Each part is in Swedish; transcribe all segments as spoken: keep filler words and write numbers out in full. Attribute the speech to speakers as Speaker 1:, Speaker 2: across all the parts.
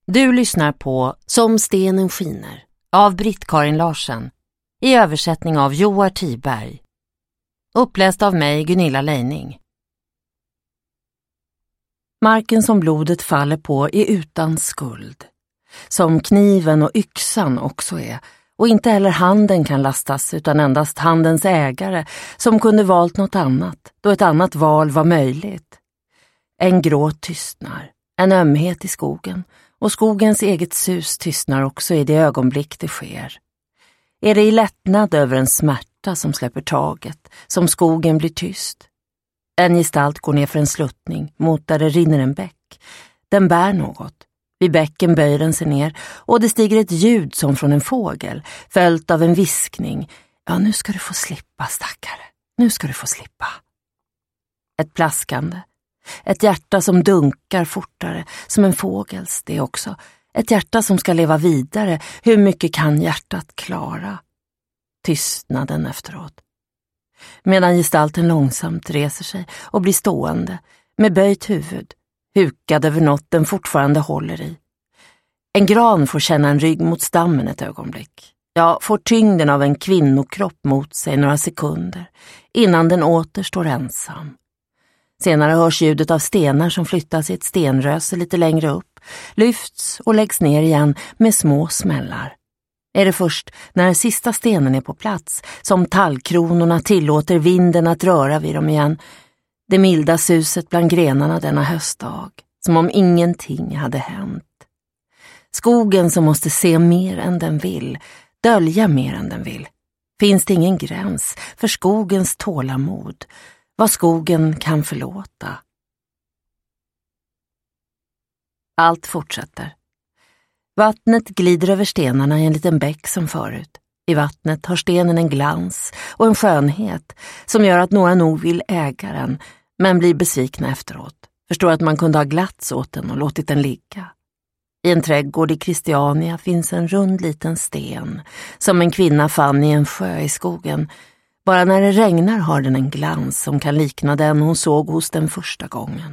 Speaker 1: Du lyssnar på Som stenen skiner av Britt-Karin Larsen i översättning av Joar Tiberg. Uppläst av mig, Gunilla Leining. Marken som blodet faller på är utan skuld. Som kniven och yxan också är. Och inte heller handen kan lastas utan endast handens ägare som kunde valt något annat då ett annat val var möjligt. En gråt tystnar, en ömhet i skogen. Och skogens eget sus tystnar också i det ögonblick det sker. Är det i lättnad över en smärta som släpper taget, som skogen blir tyst? En gestalt går ner för en sluttning mot där det rinner en bäck. Den bär något. Vid bäcken böjer den sig ner och det stiger ett ljud som från en fågel, följt av en viskning. Ja, nu ska du få slippa, stackare. Nu ska du få slippa. Ett plaskande. Ett hjärta som dunkar fortare, som en fågels det också. Ett hjärta som ska leva vidare. Hur mycket kan hjärtat klara? Tystnaden efteråt. Medan gestalten långsamt reser sig och blir stående, med böjt huvud, hukad över något den fortfarande håller i. En gran får känna en rygg mot stammen ett ögonblick. Ja, får tyngden av en kvinnokropp mot sig några sekunder, innan den åter står ensam. Senare hörs ljudet av stenar som flyttas i ett stenröse lite längre upp, lyfts och läggs ner igen med små smällar. Är det först när sista stenen är på plats som tallkronorna tillåter vinden att röra vid dem igen, det milda suset bland grenarna denna höstdag, som om ingenting hade hänt. Skogen som måste se mer än den vill, dölja mer än den vill. Finns det ingen gräns för skogens tålamod, vad skogen kan förlåta. Allt fortsätter. Vattnet glider över stenarna i en liten bäck som förut. I vattnet har stenen en glans och en skönhet som gör att några nog vill äga den, men blir besvikna efteråt. Förstår att man kunde ha glatts åt den och låtit den ligga. I en trädgård i Christiania finns en rund liten sten som en kvinna fann i en sjö i skogen. Bara när det regnar har den en glans som kan likna den hon såg hos den första gången.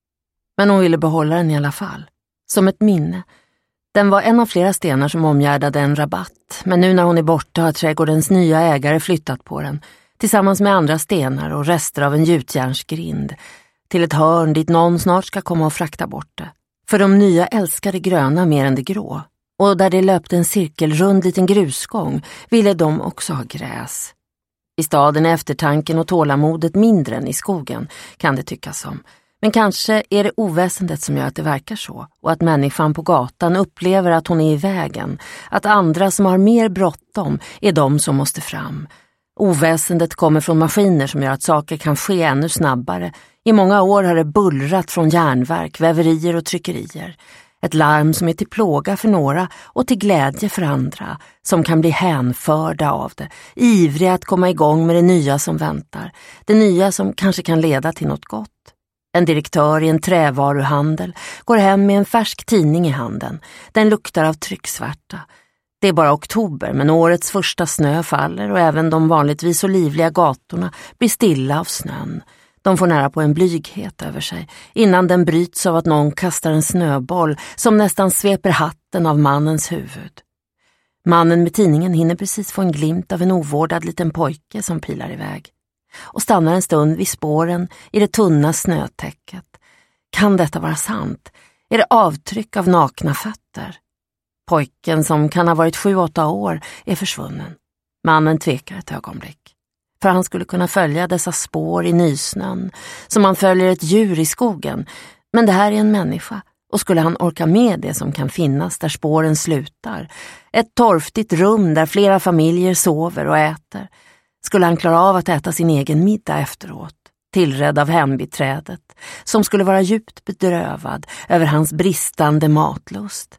Speaker 1: Men hon ville behålla den i alla fall, som ett minne. Den var en av flera stenar som omgärdade en rabatt, men nu när hon är borta har trädgårdens nya ägare flyttat på den, tillsammans med andra stenar och rester av en gjutjärnsgrind, till ett hörn dit någon snart ska komma och frakta bort det. För de nya älskar det gröna mer än det grå, och där det löpte en cirkelrund liten grusgång ville de också ha gräs. I staden är eftertanken och tålamodet mindre än i skogen, kan det tyckas som. Men kanske är det oväsendet som gör att det verkar så, och att människan på gatan upplever att hon är i vägen, att andra som har mer bråttom är de som måste fram. Oväsendet kommer från maskiner som gör att saker kan ske ännu snabbare. I många år har det bullrat från järnverk, väverier och tryckerier. Ett larm som är till plåga för några och till glädje för andra, som kan bli hänförda av det, ivriga att komma igång med det nya som väntar, det nya som kanske kan leda till något gott. En direktör i en trävaruhandel går hem med en färsk tidning i handen. Den luktar av trycksvärta. Det är bara oktober, men årets första snö faller och även de vanligtvis så livliga gatorna blir stilla av snön. De får nära på en blyghet över sig innan den bryts av att någon kastar en snöboll som nästan sveper hatten av mannens huvud. Mannen med tidningen hinner precis få en glimt av en ovårdad liten pojke som pilar iväg och stannar en stund vid spåren i det tunna snötäcket. Kan detta vara sant? Är det avtryck av nakna fötter? Pojken, som kan ha varit sju, åtta år, är försvunnen. Mannen tvekar ett ögonblick. För han skulle kunna följa dessa spår i nysnön, som man följer ett djur i skogen. Men det här är en människa, och skulle han orka med det som kan finnas där spåren slutar? Ett torftigt rum där flera familjer sover och äter. Skulle han klara av att äta sin egen middag efteråt, tillredd av hembiträdet, som skulle vara djupt bedrövad över hans bristande matlust?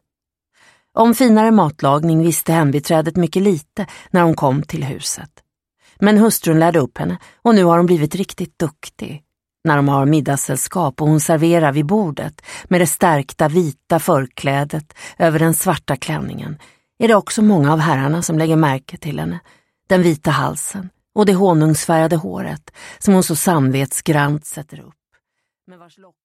Speaker 1: Om finare matlagning visste hembiträdet mycket lite när hon kom till huset. Men hustrun lärde upp henne och nu har hon blivit riktigt duktig. När de har middagssällskap och hon serverar vid bordet med det stärkta vita förklädet över den svarta klänningen är det också många av herrarna som lägger märke till henne. Den vita halsen och det honungsfärgade håret som hon så samvetsgrant sätter upp. Med vars lock